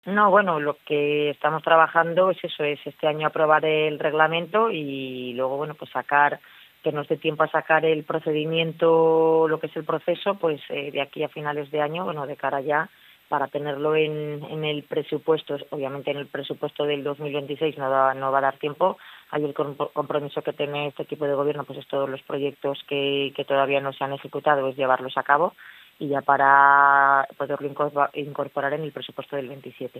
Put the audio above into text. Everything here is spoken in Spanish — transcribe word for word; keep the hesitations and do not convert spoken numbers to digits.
No, bueno, lo que estamos trabajando es eso, es este año aprobar el reglamento y luego, bueno, pues sacar, que nos dé tiempo a sacar el procedimiento, lo que es el proceso, pues eh, de aquí a finales de año, bueno, de cara ya, para tenerlo en, en el presupuesto. Obviamente en el presupuesto del dos mil veintiséis no, da, no va a dar tiempo. Hay el compromiso que tiene este equipo de gobierno, pues es todos los proyectos que, que todavía no se han ejecutado, es llevarlos a cabo y ya para poderlo incorporar en el presupuesto del veintisiete.